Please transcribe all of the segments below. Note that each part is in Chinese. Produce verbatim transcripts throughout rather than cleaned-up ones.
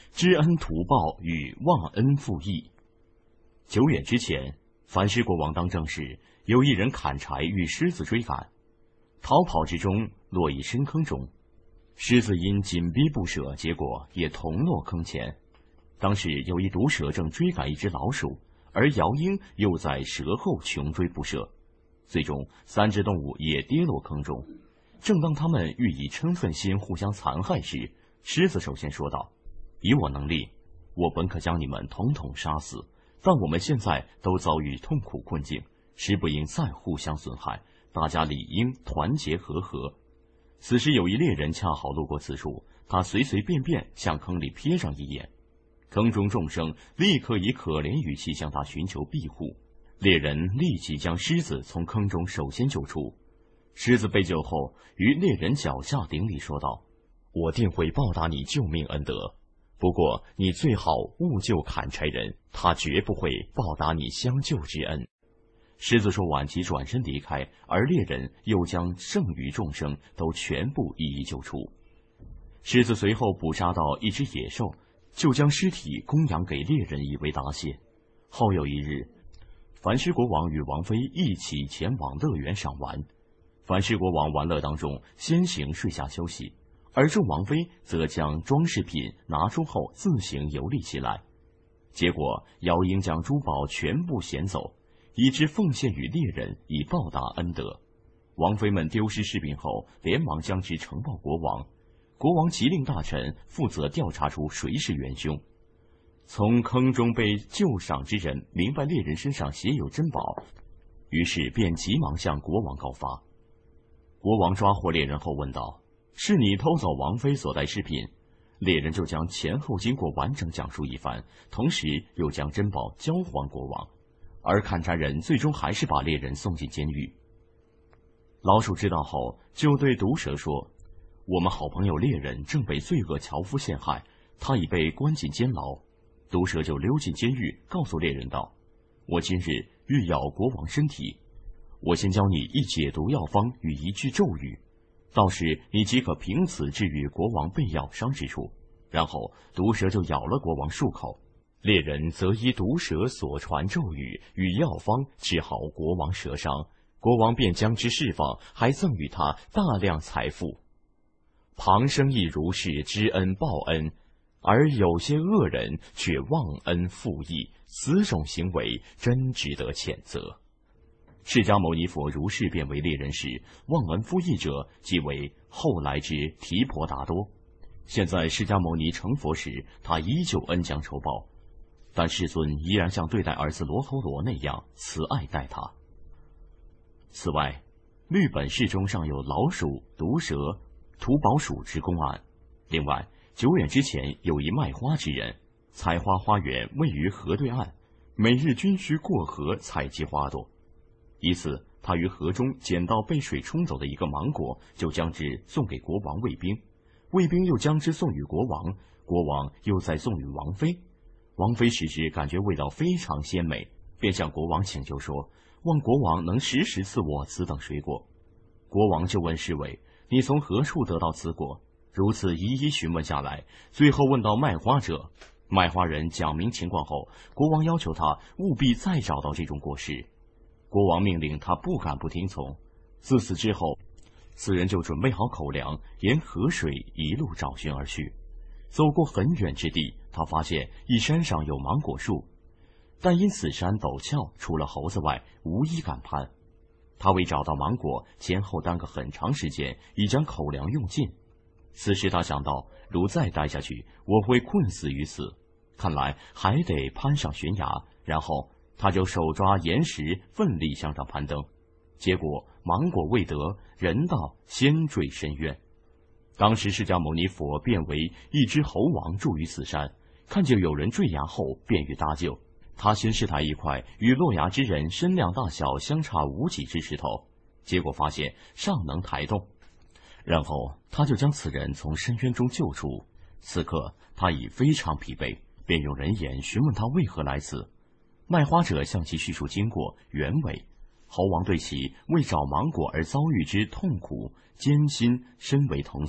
知恩图报与忘恩负义。久远之前，樊师国王当政时，有一人砍柴遇狮子追赶，逃跑之中落于深坑中。狮子因紧逼不舍，结果也同落坑前。当时有一毒蛇正追赶一只老鼠，而姚鹰又在蛇后穷追不舍，最终三只动物也跌落坑中。正当他们欲以嗔恨心互相残害时，狮子首先说道：“以我能力，我本可将你们统统杀死，但我们现在都遭遇痛苦困境，实不应再互相损害，大家理应团结和和。”此时有一猎人恰好路过此处，他随随便便向坑里瞥上一眼，坑中众生立刻以可怜语气向他寻求庇护。猎人立即将狮子从坑中首先救出。狮子被救后，于猎人脚下顶礼说道：“我定会报答你救命恩德，不过你最好勿救砍柴人，他绝不会报答你相救之恩。”狮子说完即转身离开，而猎人又将剩余众生都全部一一救出。狮子随后捕杀到一只野兽，就将尸体供养给猎人以为答谢。后有一日，樊师国王与王妃一起前往乐园赏玩。樊师国王玩乐当中先行睡下休息，而众王妃则将装饰品拿出后自行游历起来。结果姚鹰将珠宝全部衔走，以之奉献于猎人，以报答恩德。王妃们丢失饰品后，连忙将之呈报国王。国王即令大臣负责调查出谁是元凶。从坑中被救赏之人明白猎人身上携有珍宝，于是便急忙向国王告发。国王抓获猎人后问道：“是你偷走王妃所带饰品？”猎人就将前后经过完整讲述一番，同时又将珍宝交还国王。而砍柴人最终还是把猎人送进监狱。老鼠知道后，就对毒蛇说：“我们好朋友猎人正被罪恶樵夫陷害，他已被关进监牢。”毒蛇就溜进监狱，告诉猎人道：“我今日欲咬国王身体，我先教你一解毒药方与一句咒语，到时你即可凭此治愈国王被咬伤之处。”然后毒蛇就咬了国王数口，猎人则依毒蛇所传咒语与药方治好国王蛇伤，国王便将之释放，还赠予他大量财富。旁生亦如是知恩报恩，而有些恶人却忘恩负义，此种行为真值得谴责。释迦牟尼佛如是便为猎人时，忘恩负义者即为后来之提婆达多。现在释迦牟尼成佛时，他依旧恩将仇报，但世尊依然像对待儿子罗睺罗那样慈爱待他。此外，律本事中尚有老鼠、毒蛇、土宝鼠之公案。另外，久远之前有一卖花之人，采花花园位于河对岸，每日均需过河采集花朵。一次，他于河中捡到被水冲走的一个芒果，就将之送给国王卫兵，卫兵又将之送与国王，国王又再送与王妃。王妃食之，感觉味道非常鲜美，便向国王请求说：“望国王能时时赐我此等水果。”国王就问侍卫：“你从何处得到此果？”如此一一询问下来，最后问到卖花者。卖花人讲明情况后，国王要求他务必再找到这种果实。国王命令他不敢不听从。自此之后，此人就准备好口粮，沿河水一路找寻而去。走过很远之地，他发现一山上有芒果树，但因此山陡峭，除了猴子外，无一敢攀。他为找到芒果，前后耽搁很长时间，已将口粮用尽。此时他想到，如再待下去，我会困死于此，看来还得攀上悬崖。然后他就手抓岩石，奋力向上攀登。结果芒果未得，人道先坠深渊。当时释迦牟尼佛变为一只猴王住于此山，看见有人坠崖后，便欲搭救。他先试抬一块与落崖之人身量大小相差无几之石头，结果发现尚能抬动。然后他就将此人从深渊中救出。此刻他已非常疲惫，便用人言询问他为何来此。卖花者向其叙述经过原委，猴王对其为找芒果而遭遇之痛苦艰辛深为同情，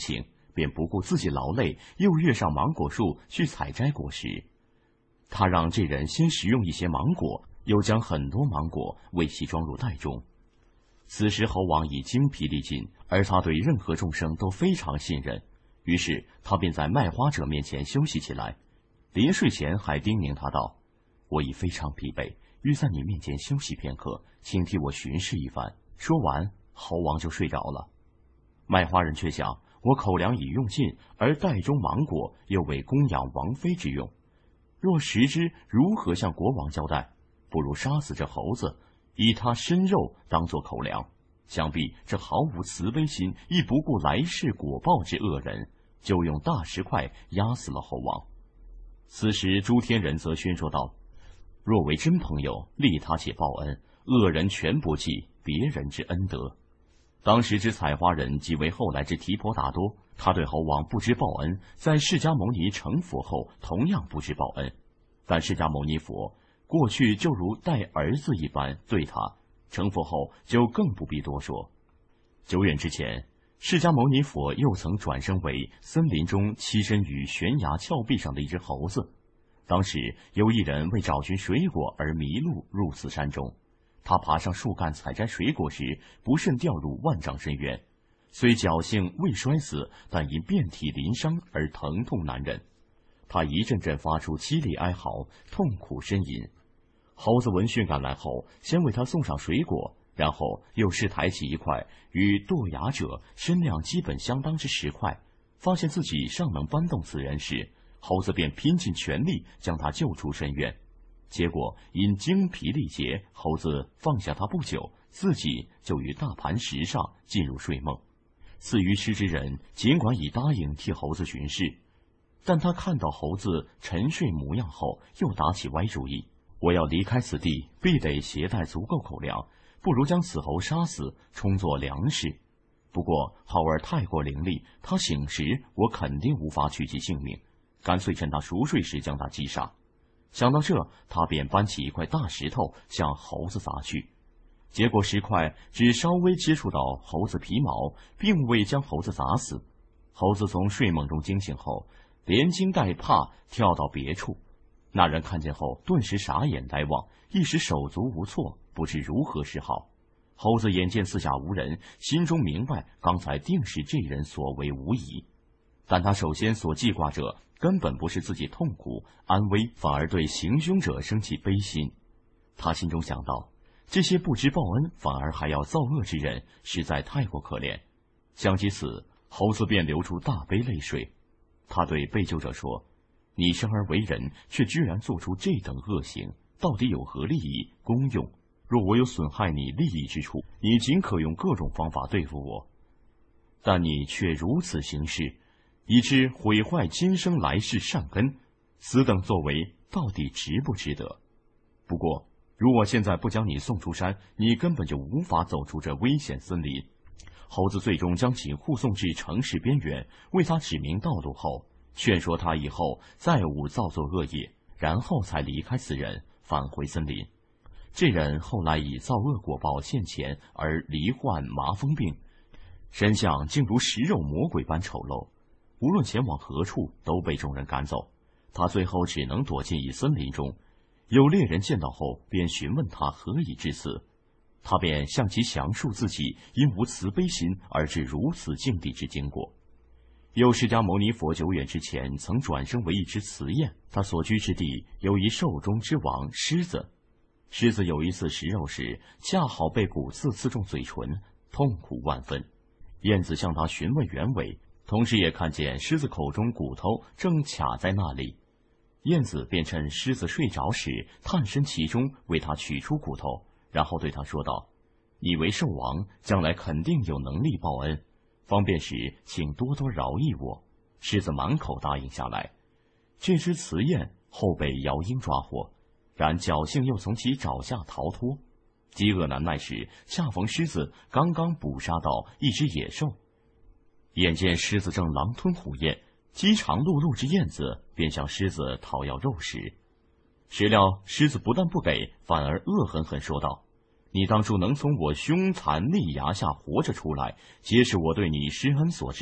便不顾自己劳累，又跃上芒果树去采摘果实。他让这人先食用一些芒果，又将很多芒果为其装入袋中。此时猴王已精疲力尽，而他对任何众生都非常信任，于是他便在卖花者面前休息起来。临睡前还叮咛他道：“我已非常疲惫，欲在你面前休息片刻，请替我巡视一番。”说完，猴王就睡着了。卖花人却想，我口粮已用尽，而袋中芒果又为供养王妃之用，若食之，如何向国王交代？不如杀死这猴子，以他身肉当作口粮。想必这毫无慈悲心，亦不顾来世果报之恶人，就用大石块压死了猴王。此时诸天人则宣说道：“若为真朋友，利他且报恩，恶人全不记别人之恩德。”当时之采花人即为后来之提婆达多，他对猴王不知报恩，在释迦牟尼成佛后同样不知报恩。但释迦牟尼佛过去就如待儿子一般对他，成佛后就更不必多说。久远之前，释迦牟尼佛又曾转生为森林中栖身于悬崖峭壁上的一只猴子。当时有一人为找寻水果而迷路入此山中，他爬上树干采摘水果时，不慎掉入万丈深渊，虽侥幸未摔死，但因遍体鳞伤而疼痛难忍。他一阵阵发出凄厉哀嚎，痛苦呻吟。猴子闻讯赶来后，先为他送上水果，然后又试抬起一块与堕崖者身量基本相当之石块，发现自己尚能搬动此人时，猴子便拼尽全力将他救出深渊。结果因精疲力竭，猴子放下他不久，自己就于大磐石上进入睡梦。赐于师之人尽管已答应替猴子巡视，但他看到猴子沉睡模样后，又打起歪主意：我要离开此地，必得携带足够口粮，不如将此猴杀死，充作粮食。不过猴儿太过伶俐，他醒时我肯定无法取其性命，干脆趁他熟睡时将他击杀。想到这，他便搬起一块大石头向猴子砸去，结果石块只稍微接触到猴子皮毛，并未将猴子砸死。猴子从睡梦中惊醒后，连惊带怕跳到别处。那人看见后顿时傻眼呆望，一时手足无措，不知如何是好。猴子眼见四下无人，心中明白刚才定是这人所为无疑，但他首先所记挂者根本不是自己痛苦安危，反而对行凶者生起悲心。他心中想到，这些不知报恩反而还要造恶之人，实在太过可怜。想及此，猴子便流出大杯泪水。他对被救者说：你生而为人，却居然做出这等恶行，到底有何利益功用？若我有损害你利益之处，你尽可用各种方法对付我，但你却如此行事，以致毁坏今生来世善根，此等作为到底值不值得？不过如我现在不将你送出山，你根本就无法走出这危险森林。猴子最终将其护送至城市边缘，为他指明道路后，劝说他以后再勿造作恶业，然后才离开此人，返回森林。这人后来以造恶果报现前而罹患麻风病，身相竟如食肉魔鬼般丑陋，无论前往何处都被众人赶走。他最后只能躲进一森林中，有猎人见到后便询问他何以至此，他便向其详述自己因无慈悲心而致如此境地之经过。有释迦牟尼佛久远之前曾转生为一只雌燕，他所居之地有一兽中之王狮子。狮子有一次食肉时，恰好被骨刺刺中嘴唇，痛苦万分。燕子向他询问原委，同时也看见狮子口中骨头正卡在那里。燕子便趁狮子睡着时探身其中，为他取出骨头，然后对他说道：你为兽王，将来肯定有能力报恩，方便时请多多饶益我。狮子满口答应下来。这只雌燕后被姚鹰抓获，然侥幸又从其爪下逃脱。饥饿难耐时，恰逢狮子刚刚捕杀到一只野兽，眼见狮子正狼吞虎咽，饥肠辘辘之燕子便向狮子讨要肉食。谁料狮子不但不给，反而恶狠狠说道：你当初能从我凶残利牙下活着出来，皆是我对你施恩所致，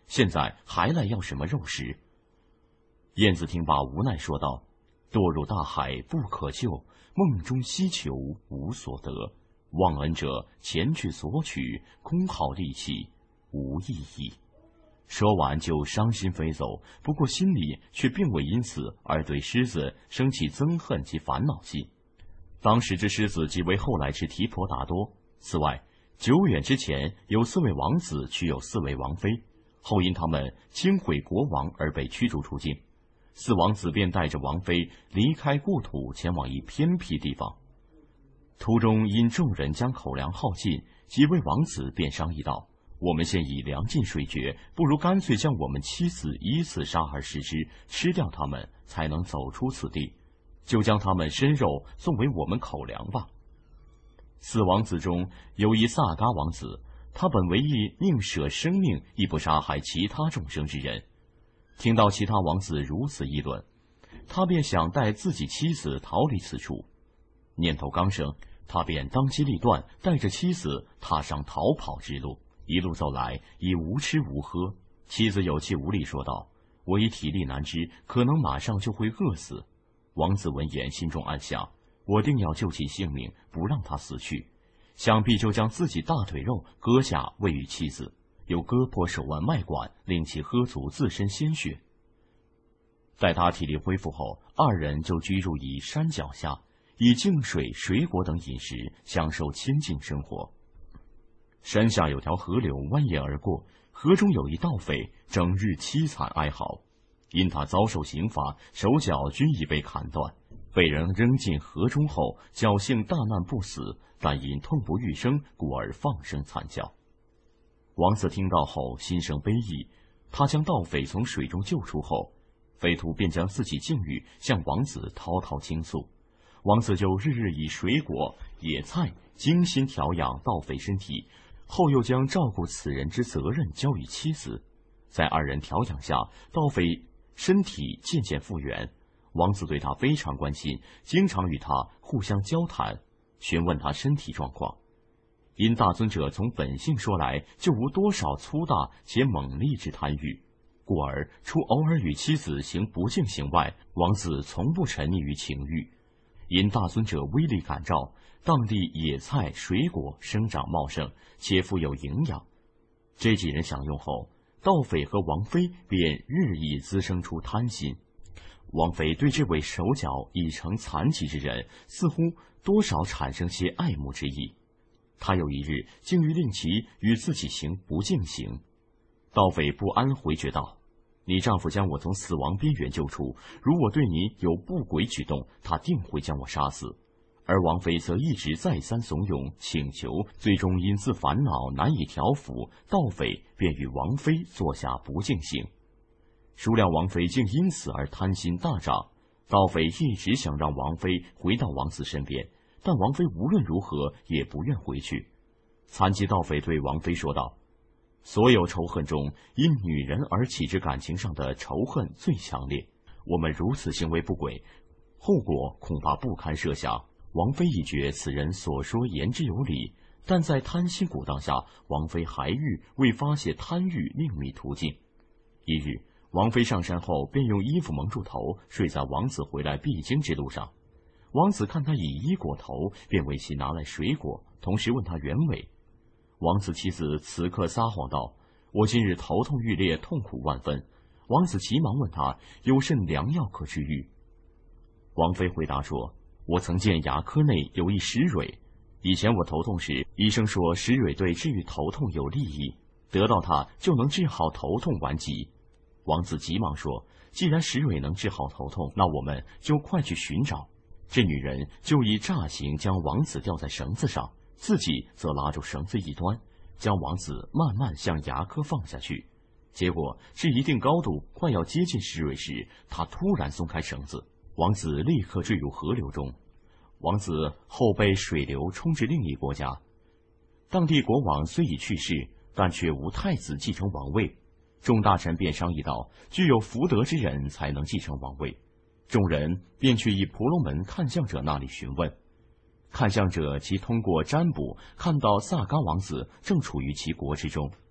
现在还来要什么肉食？”燕子听罢，无奈说道：“堕入大海不可救，梦中希求无所得。忘恩者前去索取，空耗力气，无意义。”说完就伤心飞走，不过心里却并未因此而对狮子生起憎恨及烦恼心。当时之狮子即为后来之提婆达多。此外，久远之前有四位王子娶有四位王妃，后因他们轻毁国王而被驱逐出境。四王子便带着王妃离开故土，前往一偏僻地方。途中因众人将口粮耗尽，几位王子便商议道：“我们现已粮尽水绝，不如干脆将我们妻子依次杀而食之，吃掉他们，才能走出此地。就将他们身肉送为我们口粮吧。”四王子中有一萨嘎王子，他本为一宁舍生命亦不杀害其他众生之人。听到其他王子如此议论，他便想带自己妻子逃离此处。念头刚生，他便当机立断，带着妻子踏上逃跑之路。一路走来，已无吃无喝。妻子有气无力说道：“我已体力难支，可能马上就会饿死。”王子闻言，心中暗想：我定要救其性命，不让他死去。想必就将自己大腿肉割下喂与妻子，又割破手腕脉管，令其喝足自身鲜血。待他体力恢复后，二人就居住于山脚下，以净水、水果等饮食，享受清静生活。山下有条河流蜿蜒而过，河中有一盗匪，整日凄惨哀嚎。因他遭受刑罚，手脚均已被砍断，被人扔进河中后，侥幸大难不死，但因痛不欲生，故而放声惨叫。王子听到后，心生悲意，他将盗匪从水中救出后，匪徒便将自己境遇向王子滔滔倾诉。王子就日日以水果、野菜精心调养盗匪身体，后又将照顾此人之责任交与妻子。在二人调养下，盗匪身体渐渐复原。王子对他非常关心，经常与他互相交谈，询问他身体状况。因大尊者从本性说来，就无多少粗大且猛烈之贪欲，故而除偶尔与妻子行不敬行外，王子从不沉溺于情欲。因大尊者威力感召，当地野菜水果生长茂盛，且富有营养。这几人享用后，盗匪和王妃便日益滋生出贪心。王妃对这位手脚已成残疾之人，似乎多少产生些爱慕之意。他有一日竟欲令其与自己行不敬行。盗匪不安回绝道：“你丈夫将我从死亡边缘救出，如我对你有不轨举动，他定会将我杀死。”而王妃则一直再三怂恿请求，最终因自烦恼难以调服，盗匪便与王妃做下不敬行。孰料王妃竟因此而贪心大涨，盗匪一直想让王妃回到王子身边，但王妃无论如何也不愿回去。残疾盗匪对王妃说道：“所有仇恨中，因女人而起之感情上的仇恨最强烈。我们如此行为不轨，后果恐怕不堪设想。”王妃已觉此人所说言之有理，但在贪心鼓荡下，王妃还欲为发泄贪欲另觅途径。一日，王妃上山后，便用衣服蒙住头，睡在王子回来必经之路上。王子看他以衣裹头，便为其拿来水果，同时问他原委。王子妻子此刻撒谎道：“我今日头痛欲裂，痛苦万分。”王子急忙问他有甚良药可治愈。王妃回答说：“我曾见牙科内有一石蕊，以前我头痛时，医生说石蕊对治愈头痛有利益，得到它就能治好头痛顽疾。”王子急忙说：“既然石蕊能治好头痛，那我们就快去寻找。”这女人就以诈行将王子吊在绳子上，自己则拉住绳子一端，将王子慢慢向牙科放下去。结果至一定高度，快要接近石蕊时，他突然松开绳子，王子立刻坠入河流中。王子后被水流冲至另一国家，当地国王虽已去世，但却无太子继承王位。众大臣便商议道：“具有福德之人才能继承王位。”众人便去以婆罗门看相者那里询问。看相者即通过占卜看到萨嘎王子正处于其国之中。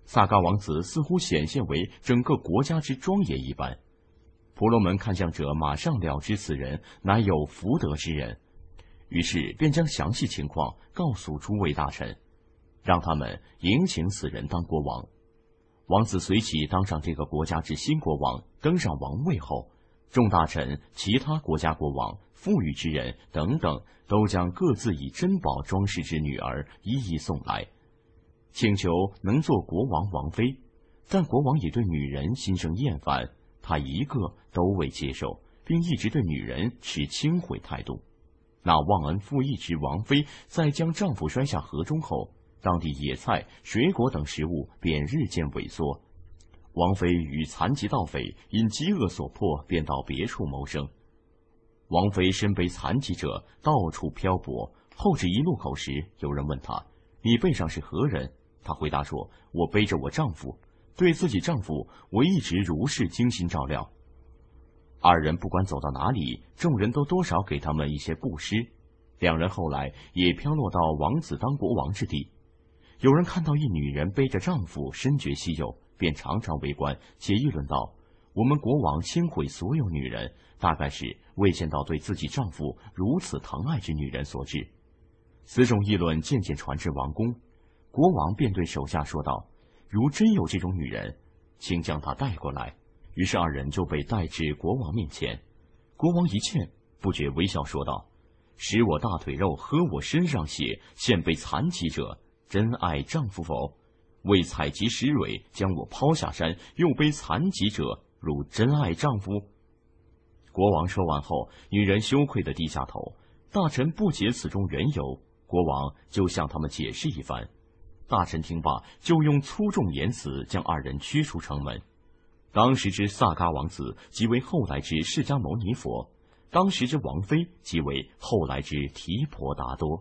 萨嘎王子似乎显现为整个国家之庄严一般。婆罗门看向者马上了知此人乃有福德之人，于是便将详细情况告诉诸位大臣，让他们迎请此人当国王。王子随即当上这个国家之新国王，登上王位后，众大臣、其他国家国王、富裕之人等等，都将各自以珍宝装饰之女儿一一送来，请求能做国王王妃。但国王也对女人心生厌烦，他一个都未接受，并一直对女人持轻毁态度。那忘恩负义之王妃在将丈夫摔下河中后，当地野菜、水果等食物便日渐萎缩。王妃与残疾盗匪因饥饿所迫，便到别处谋生。王妃身背残疾者，到处漂泊。后至一路口时，有人问她：“你背上是何人？”她回答说：“我背着我丈夫。对自己丈夫，我一直如是精心照料。”二人不管走到哪里，众人都多少给他们一些布施。两人后来也飘落到王子当国王之地。有人看到一女人背着丈夫，深觉稀有，便常常围观，且议论道：“我们国王轻毁所有女人，大概是未见到对自己丈夫如此疼爱之女人所致。”此种议论渐渐传至王宫，国王便对手下说道：“如真有这种女人，请将她带过来。”于是二人就被带至国王面前。国王一见，不觉微笑说道：“使我大腿肉，喝我身上血，现被残疾者，真爱丈夫否？为采集石蕊，将我抛下山，又背残疾者，如真爱丈夫？”国王说完后，女人羞愧地低下头。大臣不解此中缘由，国王就向他们解释一番。大臣听罢，就用粗重言辞将二人驱出城门。当时之萨嘎王子即为后来之释迦牟尼佛，当时之王妃即为后来之提婆达多。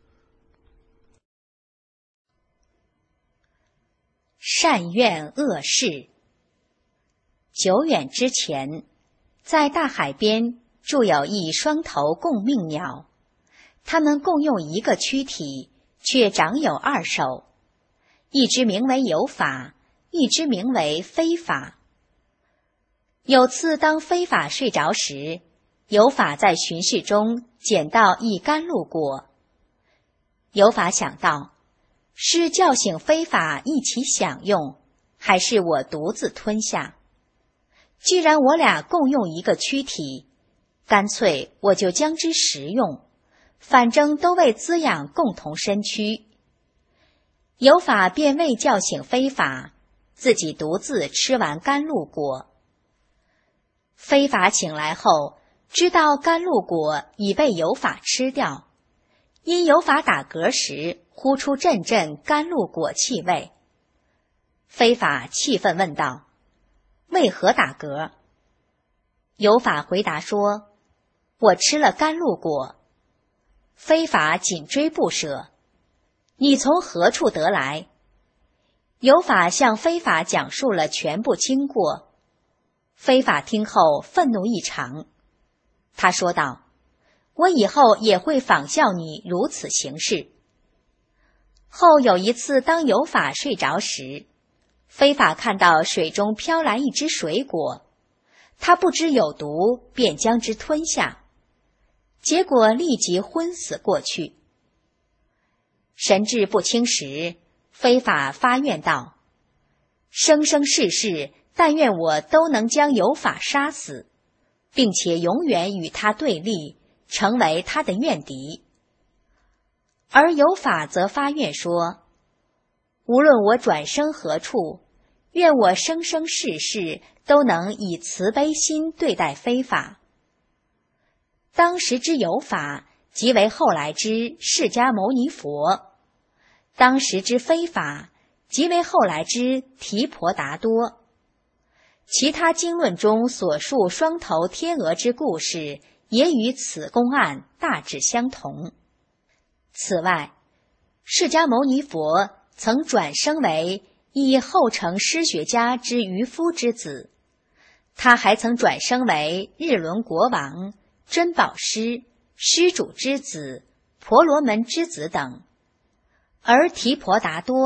善愿恶事。久远之前，在大海边住有一双头共命鸟，它们共用一个躯体，却长有二手，一只名为有法，一只名为非法。有次当非法睡着时，有法在巡视中捡到一甘露果。有法想到，是叫醒非法一起享用，还是我独自吞下？既然我俩共用一个躯体，干脆我就将之食用，反正都为滋养共同身躯。有法便未叫醒非法，自己独自吃完甘露果。非法醒来后，知道甘露果已被有法吃掉，因有法打嗝时呼出阵阵甘露果气味。非法气愤问道：“为何打嗝？”有法回答说：“我吃了甘露果。”非法紧追不舍：“你从何处得来？”有法向非法讲述了全部经过。非法听后愤怒异常，他说道：“我以后也会仿效你如此行事。”后有一次，当有法睡着时，非法看到水中飘来一只水果，他不知有毒，便将之吞下，结果立即昏死过去。神志不清时，非法发愿道：“生生世世，但愿我都能将有法杀死，并且永远与他对立，成为他的怨敌。”而有法则发愿说：“无论我转生何处，愿我生生世世都能以慈悲心对待非法。”当时之有法，即为后来之释迦牟尼佛；当时之非法，即为后来之提婆达多。其他经论中所述双头天鹅之故事，也与此公案大致相同。此外，释迦牟尼佛曾转生为一后成诗学家之渔夫之子，他还曾转生为日轮国王、珍宝师、施主之子、婆罗门之子等。而提婆达多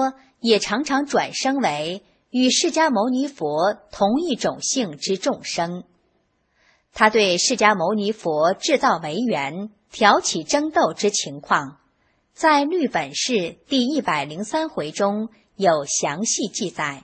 也常常转生为与释迦牟尼佛同一种性之众生。他对释迦牟尼佛制造为缘、挑起争斗之情况，在律本释第一百零三回中有详细记载。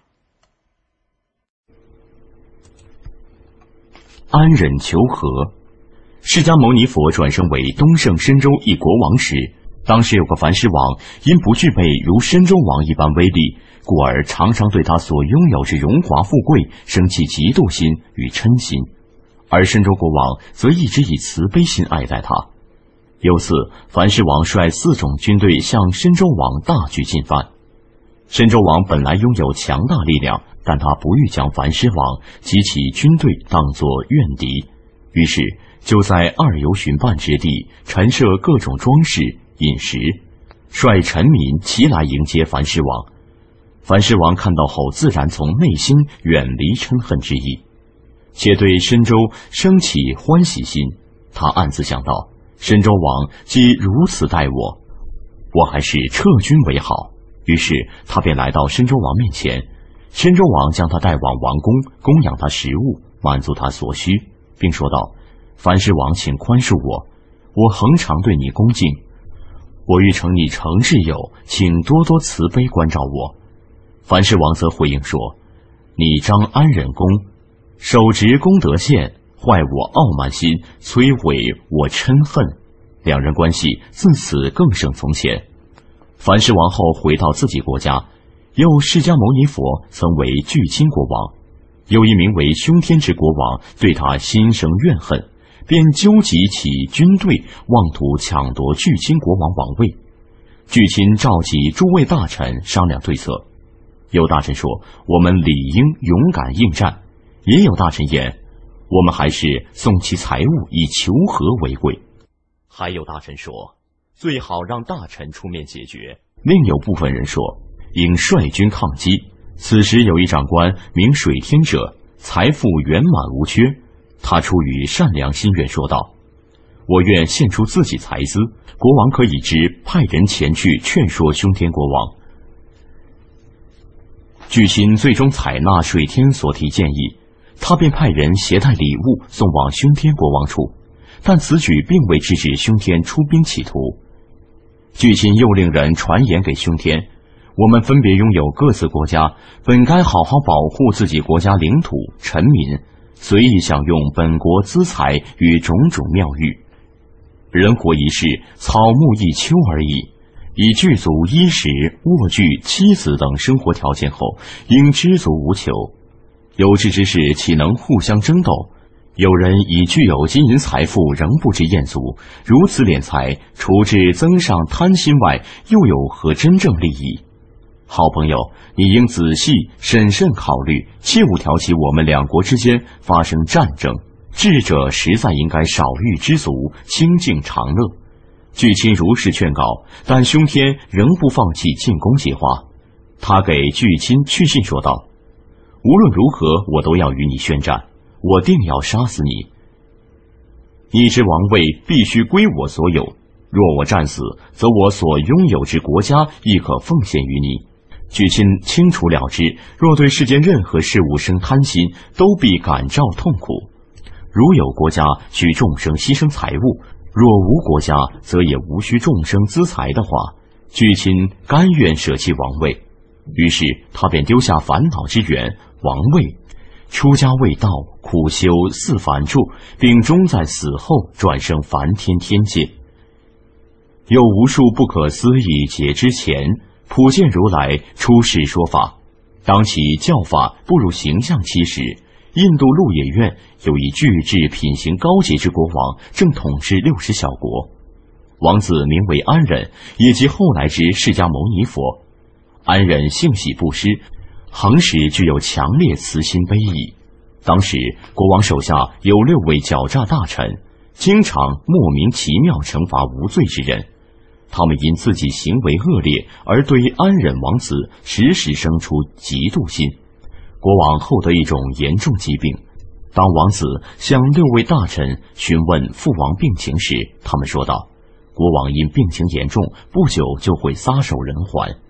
安忍求和。释迦牟尼佛转生为东胜神州一国王时，当时有个梵师王，因不具备如神州王一般威力，故而常常对他所拥有之荣华富贵生起嫉妒心与嗔心，而神州国王则一直以慈悲心爱戴他。有次，梵师王率四种军队向神州王大举进犯。神州王本来拥有强大力量，但他不欲将梵师王及其军队当作怨敌，于是就在二游巡办之地陈设各种装饰饮食，率臣民齐来迎接梵师王。梵师王看到后，自然从内心远离嗔恨之意，且对神州升起欢喜心。他暗自想到，神州王既如此待我，我还是撤军为好。于是他便来到神州王面前，神州王将他带往王宫，供养他食物，满足他所需，并说道：梵师王，请宽恕我，我恒常对你恭敬，我欲承你诚挚友，请多多慈悲关照我。梵师王则回应说：你张安忍功，手执功德线，坏我傲慢心，摧毁我嗔恨，两人关系自此更胜从前。梵师王后回到自己国家，又释迦牟尼佛曾为巨亲国王，有一名为凶天之国王对他心生怨恨，便纠集起军队，妄图抢夺巨亲国王王位。巨亲召集诸位大臣商量对策，有大臣说我们理应勇敢应战，也有大臣言我们还是送其财物以求和为贵，还有大臣说最好让大臣出面解决。另有部分人说应率军抗击。此时有一长官名水天者，财富圆满无缺，他出于善良心愿说道：我愿献出自己财资，国王可以之派人前去劝说凶天国王。巨亲最终采纳水天所提建议，他便派人携带礼物送往凶天国王处，但此举并未制止凶天出兵企图。巨亲又令人传言给凶天：我们分别拥有各自国家，本该好好保护自己国家领土臣民，随意享用本国资财与种种妙玉。人活一世，草木一秋而已，以具足衣食、卧具、妻子等生活条件后，应知足无求。有志之士岂能互相争斗？有人已具有金银财富，仍不知厌足，如此敛财，除致增上贪心外，又有何真正利益？好朋友，你应仔细审慎考虑，切勿挑起我们两国之间发生战争。智者实在应该少欲知足，清静长乐。巨亲如是劝告，但凶天仍不放弃进攻计划。他给巨亲去信说道：无论如何，我都要与你宣战，我定要杀死你。你之王位必须归我所有，若我战死，则我所拥有之国家亦可奉献于你。巨亲清楚了知，若对世间任何事物生贪心，都必感召痛苦。如有国家需众生牺牲财物，若无国家，则也无需众生资财的话，巨亲甘愿舍弃王位。于是他便丢下烦恼之源王位，出家未到，苦修四梵住，并终在死后转生梵天天界。有无数不可思议劫之前，普见如来出世说法。当其教法步入形象期时，印度鹿野苑有一巨智品行高洁之国王，正统治六十小国。王子名为安忍，也即后来之释迦牟尼佛。安忍性喜布施，恒时具有强烈慈心悲意。当时国王手下有六位狡诈大臣，经常莫名其妙惩罚无罪之人。他们因自己行为恶劣，而对安忍王子时时生出嫉妒心。国王后得一种严重疾病，当王子向六位大臣询问父王病情时，他们说道：国王因病情严重，不久就会撒手人寰。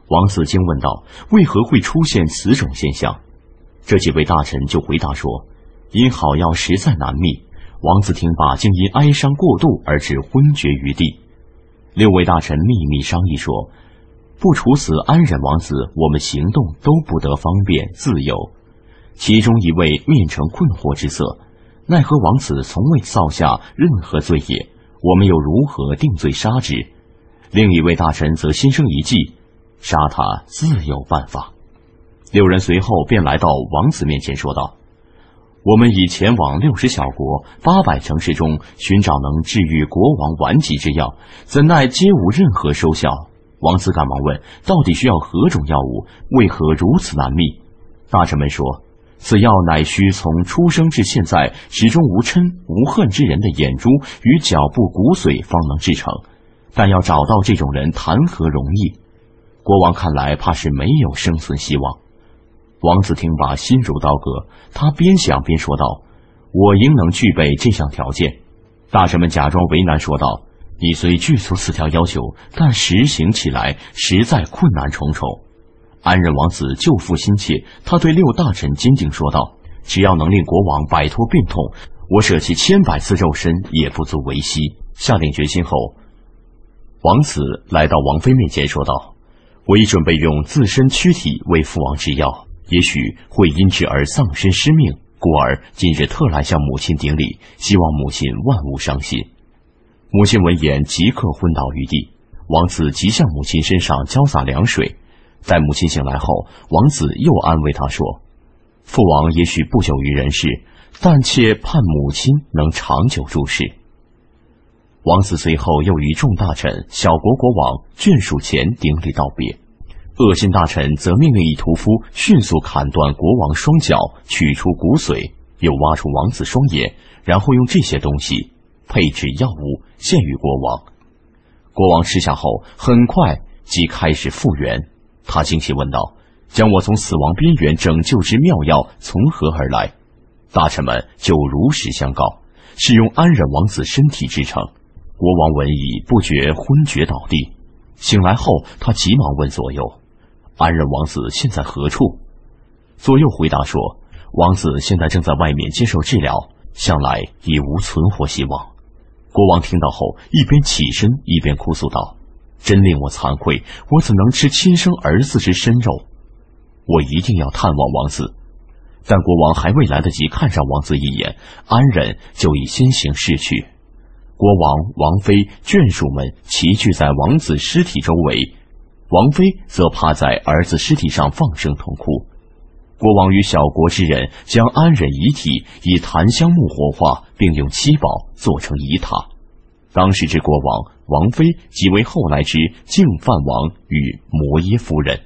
王子惊问道：“为何会出现此种现象？”这几位大臣就回答说：“因好药实在难觅。”王子听罢，竟因哀伤过度而致昏厥于地。六位大臣秘密商议说：“不处死安忍王子，我们行动都不得方便自由。”其中一位面呈困惑之色，奈何王子从未造下任何罪业，我们又如何定罪杀之？另一位大臣则心生一计，杀他自有办法。六人随后便来到王子面前说道：“我们已前往六十小国、八百城市中寻找能治愈国王顽疾之药，怎奈皆无任何收效。”王子赶忙问：“到底需要何种药物？为何如此难觅？”大臣们说：“此药乃需从出生至现在始终无嗔无恨之人的眼珠与脚部骨髓方能制成，但要找到这种人谈何容易？国王看来怕是没有生存希望。”王子听罢，心如刀割，他边想边说道：“我应能具备这项条件。”大臣们假装为难说道：“你虽具足此条要求，但实行起来实在困难重重。”安忍王子救父心切，他对六大臣坚定说道：“只要能令国王摆脱病痛，我舍弃千百次肉身也不足为惜。”下定决心后，王子来到王妃面前说道：“我已准备用自身躯体为父王制药，也许会因之而丧身失命，故而今日特来向母亲顶礼，希望母亲万勿伤心。”母亲闻言即刻昏倒于地。王子即向母亲身上浇洒凉水。待母亲醒来后，王子又安慰她说：“父王也许不久于人世，但妾盼母亲能长久住世。”王子随后又与众大臣、小国国王、眷属前顶礼道别。恶心大臣则命令一屠夫迅速砍断国王双脚，取出骨髓，又挖出王子双眼，然后用这些东西配制药物献与国王。国王吃下后，很快即开始复原。他惊奇问道：“将我从死亡边缘拯救之妙药从何而来？”大臣们就如实相告，是用安忍王子身体制成。国王闻已，不觉昏厥倒地。醒来后，他急忙问左右：“安忍王子现在何处？”左右回答说：“王子现在正在外面接受治疗，向来已无存活希望。”国王听到后，一边起身一边哭诉道：“真令我惭愧，我怎能吃亲生儿子之身肉？我一定要探望王子。”但国王还未来得及看上王子一眼，安忍就已先行逝去。国王、王妃、眷属们齐聚在王子尸体周围，王妃则趴在儿子尸体上放声痛哭。国王与小国之人将安忍遗体以檀香木火化，并用七宝做成遗塔。当时之国王、王妃即为后来之净饭王与摩耶夫人。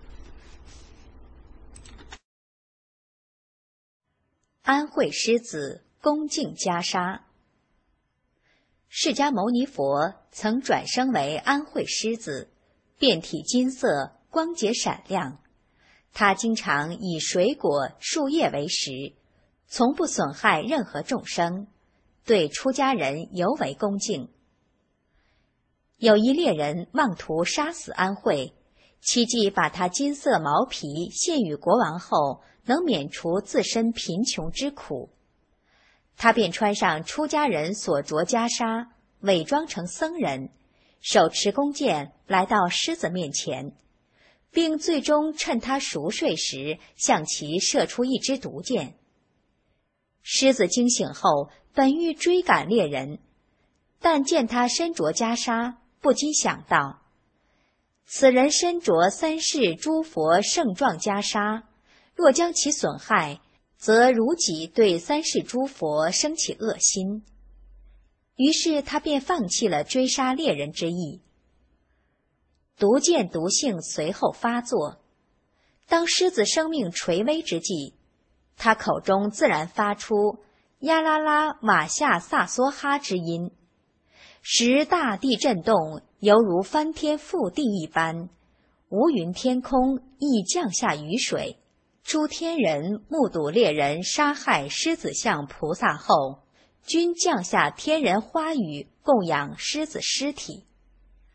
安慧狮子恭敬袈裟。释迦牟尼佛曾转生为安慧狮子，遍体金色，光洁闪亮。他经常以水果、树叶为食，从不损害任何众生，对出家人尤为恭敬。有一猎人妄图杀死安慧，期冀把他金色毛皮献与国王后，能免除自身贫穷之苦。他便穿上出家人所着袈裟，伪装成僧人，手持弓箭来到狮子面前，并最终趁他熟睡时向其射出一支毒箭。狮子惊醒后，本欲追赶猎人，但见他身着袈裟，不禁想到：此人身着三世诸佛盛状袈裟，若将其损害，则如己对三世诸佛生起恶心。于是他便放弃了追杀猎人之意。毒箭毒性随后发作，当狮子生命垂危之际，他口中自然发出呀啦啦瓦夏萨梭哈之音，使大地震动，犹如翻天覆地一般，无云天空亦降下雨水。诸天人目睹猎人杀害狮子像菩萨后，均降下天人花雨供养狮子尸体。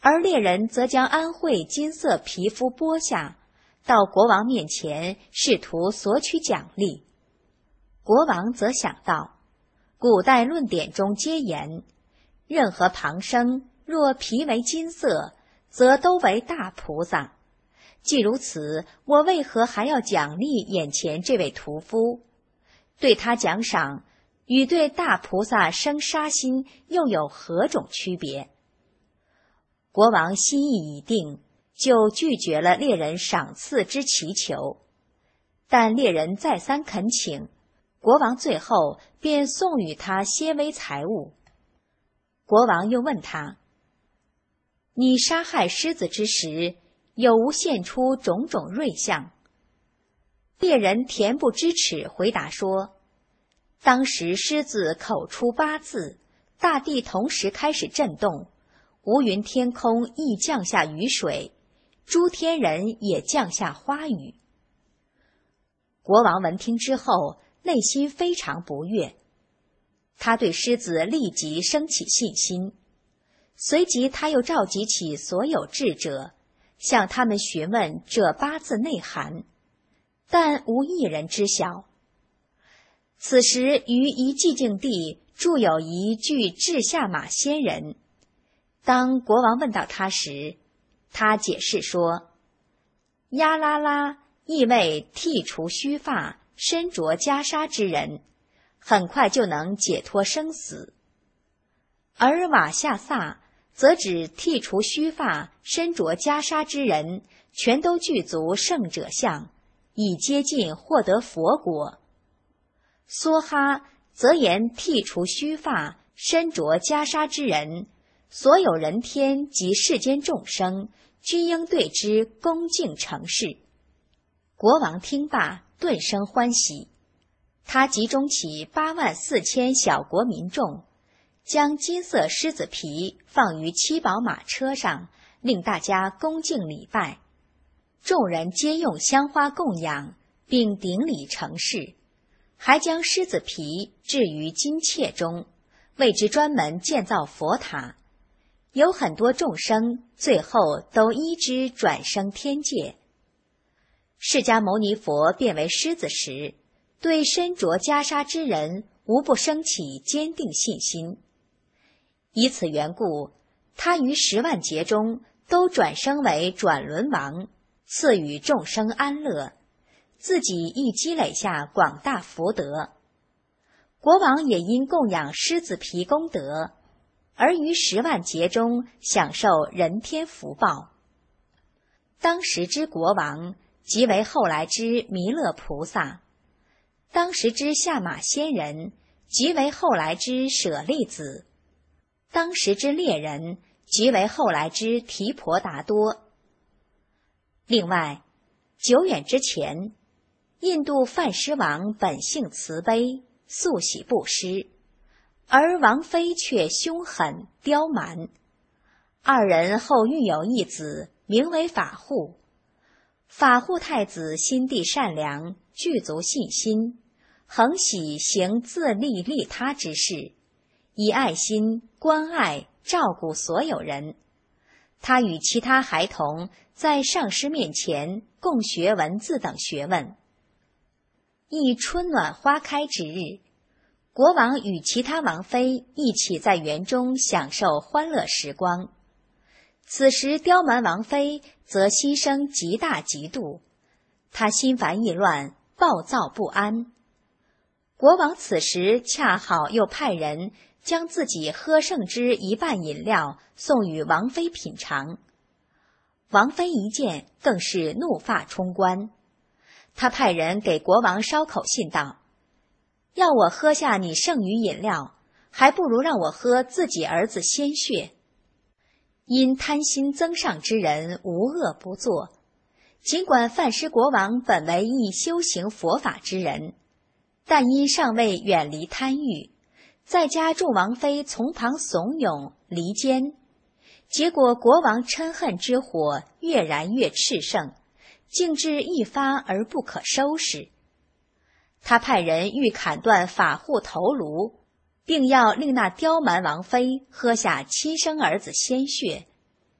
而猎人则将安慧金色皮肤剥下，到国王面前试图索取奖励。国王则想到，古代论典中皆言，任何旁生若皮为金色，则都为大菩萨。既如此，我为何还要奖励眼前这位屠夫？对他奖赏，与对大菩萨生杀心又有何种区别？国王心意已定，就拒绝了猎人赏赐之祈求。但猎人再三恳请，国王最后便送与他些微财物。国王又问他：你杀害狮子之时，有无现出种种瑞相？猎人恬不知耻回答说：当时狮子口出八字，大地同时开始震动，无云天空亦降下雨水，诸天人也降下花雨。国王闻听之后，内心非常不悦，他对狮子立即升起信心。随即他又召集起所有智者，向他们询问这八字内涵，但无一人知晓。此时于一寂静地住有一具智下马仙人。当国王问到他时，他解释说：呀啦啦意为剃除须发，身着袈裟之人，很快就能解脱生死；而瓦夏萨则指剃除须发，身着袈裟之人，全都具足圣者相，以接近获得佛国。梭哈则言剃除须发，身着袈裟之人，所有人天及世间众生，均应对之恭敬承事。国王听罢，顿生欢喜，他集中起八万四千小国民众，将金色狮子皮放于七宝马车上，令大家恭敬礼拜。众人皆用香花供养，并顶礼承事，还将狮子皮置于金切中，为之专门建造佛塔。有很多众生最后都依之转生天界。释迦牟尼佛变为狮子时，对身着袈裟之人无不升起坚定信心。以此缘故，他于十万劫中都转生为转轮王，赐予众生安乐，自己亦积累下广大福德。国王也因供养狮子皮功德，而于十万劫中享受人天福报。当时之国王，即为后来之弥勒菩萨；当时之下马仙人，即为后来之舍利子；当时之猎人，即为后来之提婆达多。另外，久远之前，印度梵师王本性慈悲，素喜布施，而王妃却凶狠刁蛮。二人后育有一子，名为法护。法护太子心地善良，具足信心，恒喜行自利利他之事，以爱心关爱照顾所有人。他与其他孩童在上师面前共学文字等学问。一春暖花开之日，国王与其他王妃一起在园中享受欢乐时光。此时刁蛮王妃则心生极大嫉妒，她心烦意乱，暴躁不安。国王此时恰好又派人将自己喝剩之一半饮料送与王妃品尝。王妃一见，更是怒发冲冠。他派人给国王捎口信道：要我喝下你剩余饮料，还不如让我喝自己儿子鲜血。因贪心增上之人无恶不作，尽管梵师国王本为一修行佛法之人，但因尚未远离贪欲，再加众王妃从旁怂恿离间，结果国王嗔恨之火越燃越炽盛，竟至一发而不可收拾。他派人欲砍断法护头颅，并要令那刁蛮王妃喝下亲生儿子鲜血。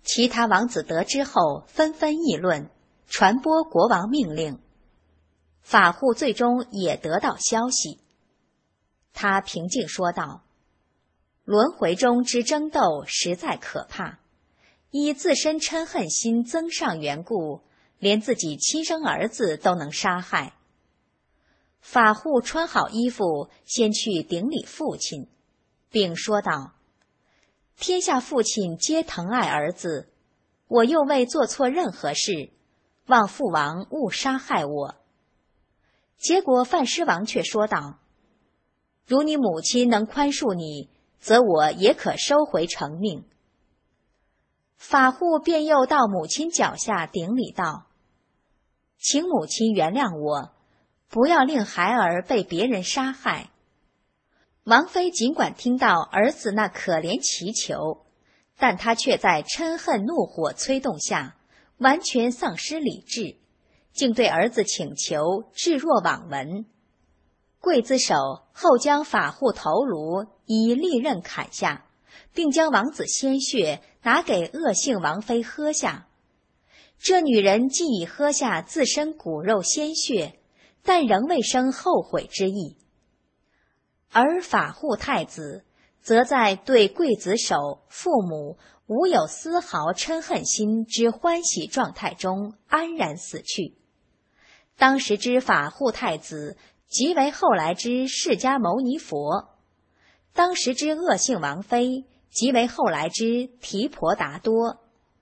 其他王子得知后纷纷议论，传播国王命令。法护最终也得到消息。他平静说道：轮回中之争斗实在可怕，以自身嗔恨心增上缘故，连自己亲生儿子都能杀害。法护穿好衣服，先去顶礼父亲，并说道：天下父亲皆疼爱儿子，我又未做错任何事，望父王勿杀害我。结果范狮王却说道：如你母亲能宽恕你，则我也可收回成命。法护便又到母亲脚下顶礼道：请母亲原谅我，不要令孩儿被别人杀害。王妃尽管听到儿子那可怜祈求，但她却在嗔恨怒火催动下，完全丧失理智，竟对儿子请求置若罔闻。刽子手后将法护头颅以利刃砍下，并将王子鲜血拿给恶性王妃喝下。这女人既已喝下自身骨肉鲜血，但仍未生后悔之意。而法护太子则在对刽子手父母无有丝毫嗔恨心之欢喜状态中安然死去。当时之法护太子即为后来之释迦牟尼佛，当时之恶性王妃即为后来之提婆达多。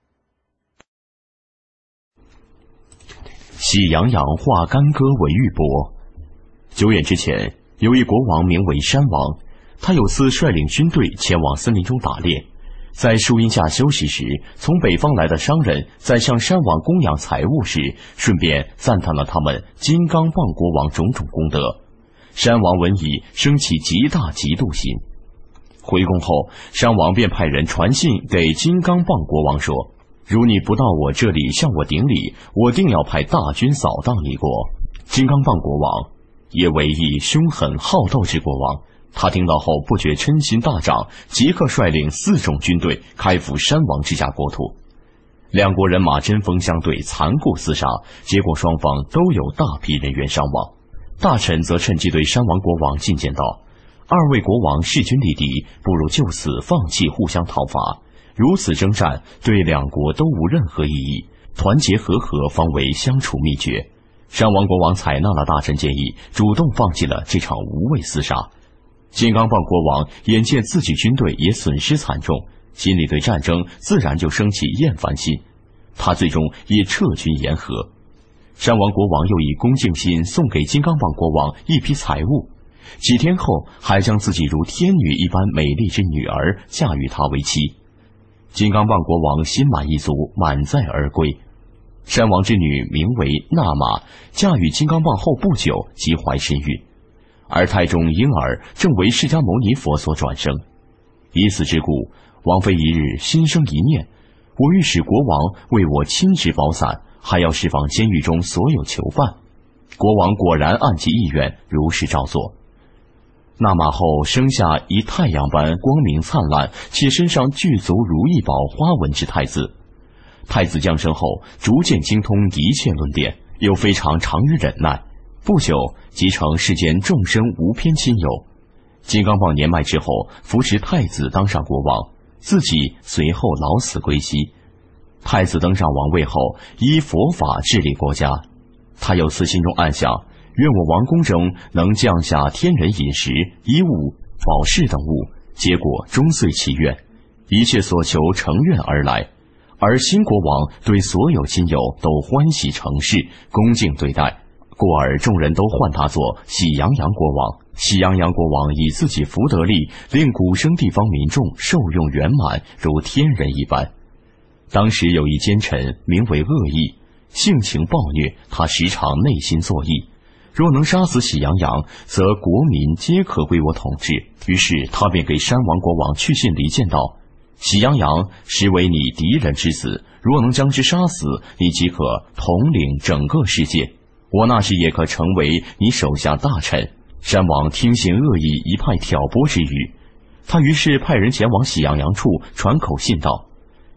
喜羊羊化干戈为玉帛。久远之前，有一国王名为山王，他有次率领军队前往森林中打猎，在树荫下休息时，从北方来的商人在向山王供养财物时，顺便赞叹了他们金刚棒国王种种功德。山王闻已，升起极大嫉妒心。回宫后，商王便派人传信给金刚棒国王说：如你不到我这里向我顶礼，我定要派大军扫荡你国。金刚棒国王也为一凶狠好斗之国王，他听到后不觉嗔心大涨，即刻率领四种军队开赴山王之家国土。两国人马针锋相对，残酷厮杀，结果双方都有大批人员伤亡。大臣则趁机对山王国王进谏道：二位国王势均力敌，不如就此放弃互相讨伐，如此征战对两国都无任何意义，团结和和方为相处秘诀。山王国王采纳了大臣建议，主动放弃了这场无谓厮杀。金刚棒国王眼见自己军队也损失惨重，心里对战争自然就升起厌烦心，他最终也撤军言和。山王国王又以恭敬心送给金刚棒国王一批财物，几天后还将自己如天女一般美丽之女儿嫁与他为妻。金刚棒国王心满意足，满载而归。山王之女名为那玛，嫁与金刚棒后不久即怀身孕，而胎中婴儿正为释迦牟尼佛所转生。以此之故，王妃一日心生一念：我欲使国王为我亲执宝伞，还要释放监狱中所有囚犯。国王果然按其意愿如实照做。那玛后生下一太阳般光明灿烂，且身上具足如意宝花纹之太子。太子降生后，逐渐精通一切论典，又非常长于忍耐，不久即成世间众生无偏亲友。金刚棒年迈之后，扶持太子当上国王，自己随后老死归西。太子登上王位后，依佛法治理国家。他有次心中暗想：愿我王宫中能降下天人饮食、衣物、宝饰等物，结果终遂其愿，一切所求成愿而来。而新国王对所有亲友都欢喜成事，恭敬对待，故而众人都唤他做喜羊羊国王。喜羊羊国王以自己福德力，令古生地方民众受用圆满，如天人一般。当时有一奸臣名为恶意，性情暴虐，他时常内心作意，若能杀死喜羊羊，则国民皆可归我统治。于是他便给山王国王去信离间道：喜羊羊实为你敌人之子，若能将之杀死，你即可统领整个世界，我那时也可成为你手下大臣。山王听信恶意一派挑拨之语，他于是派人前往喜羊羊处传口信道：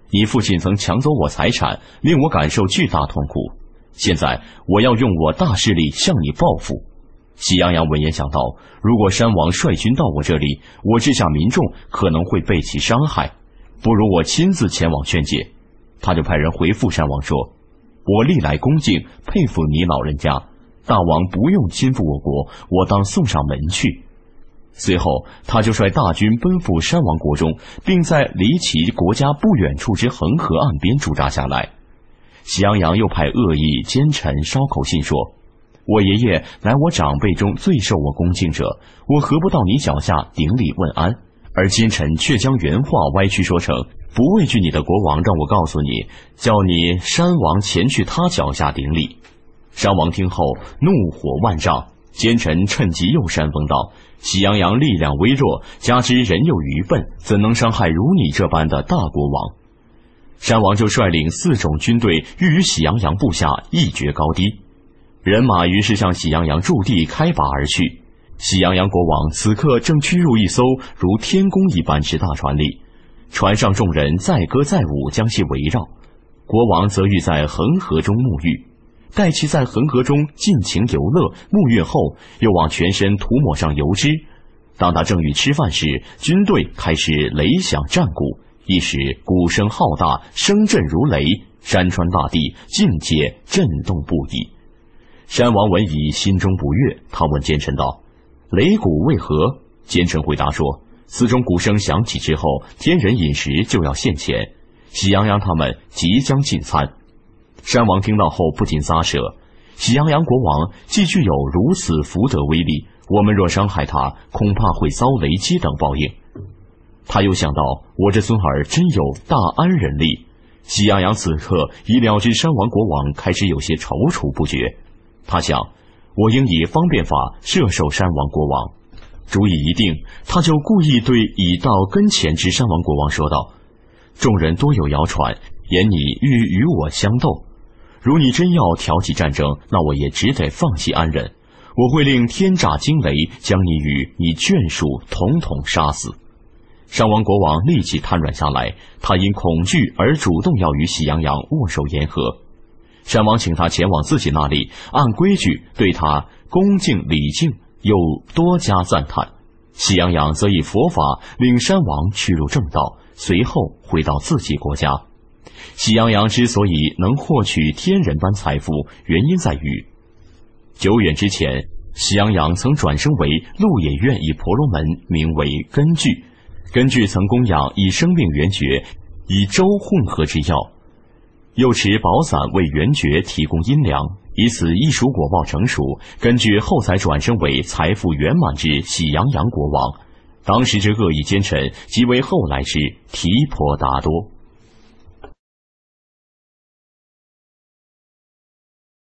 你父亲曾抢走我财产，令我感受巨大痛苦。现在我要用我大势力向你报复。”喜羊羊闻言想到，如果山王率军到我这里，我治下民众可能会被其伤害，不如我亲自前往劝解。他就派人回复山王说：“我历来恭敬佩服你老人家，大王不用亲赴我国，我当送上门去。”随后他就率大军奔赴山王国中，并在离其国家不远处之恒河岸边驻扎下来。喜羊羊又派恶意奸臣捎口信说：“我爷爷乃我长辈中最受我恭敬者，我何不到你脚下顶礼问安？而奸臣却将原话歪曲说成，不畏惧你的国王让我告诉你，叫你山王前去他脚下顶礼。”山王听后怒火万丈，奸臣趁机又煽风道：“喜羊羊力量微弱，加之人又愚笨，怎能伤害如你这般的大国王？”山王就率领四种军队欲与喜羊羊部下一决高低。人马于是向喜羊羊驻地开拔而去。喜羊羊国王此刻正驱入一艘如天宫一般之大船里，船上众人载歌载舞将其围绕，国王则欲在恒河中沐浴。待其在恒河中尽情游乐，沐浴后又往全身涂抹上油脂。当他正欲吃饭时，军队开始雷响战鼓，一时鼓声浩大，声震如雷，山川大地尽皆震动不已。山王闻已，心中不悦，他问奸臣道：“擂鼓为何？”奸臣回答说：“此种鼓声响起之后，天人饮食就要献前，喜羊羊他们即将进餐。”山王听到后不禁咂舌，喜羊羊国王既具有如此福德威力，我们若伤害他，恐怕会遭雷击等报应。他又想到，我这孙儿真有大安人力。喜羊羊此刻已了知山王国王开始有些踌躇不决。他想，我应以方便法射受山王国王。主意一定，他就故意对已到跟前之山王国王说道：“众人多有谣传，言你欲与我相斗。如你真要挑起战争，那我也只得放弃安忍。我会令天炸惊雷，将你与你眷属统统杀死。”山王国王立即瘫软下来，他因恐惧而主动要与喜羊羊握手言和。山王请他前往自己那里，按规矩对他恭敬礼敬，又多加赞叹。喜羊羊则以佛法令山王趋入正道，随后回到自己国家。喜羊羊之所以能获取天人般财富，原因在于久远之前，喜羊羊曾转生为鹿野苑一婆罗门，名为根据。根据曾供养以生命圆觉、以粥混合之药，又持宝伞为圆觉提供阴粮，以此一熟果报成熟。根据后才转生为财富圆满之喜羊羊国王。当时之恶意奸臣，即为后来之提婆达多。